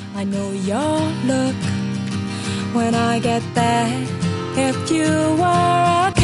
I know your look when I get there. If you were a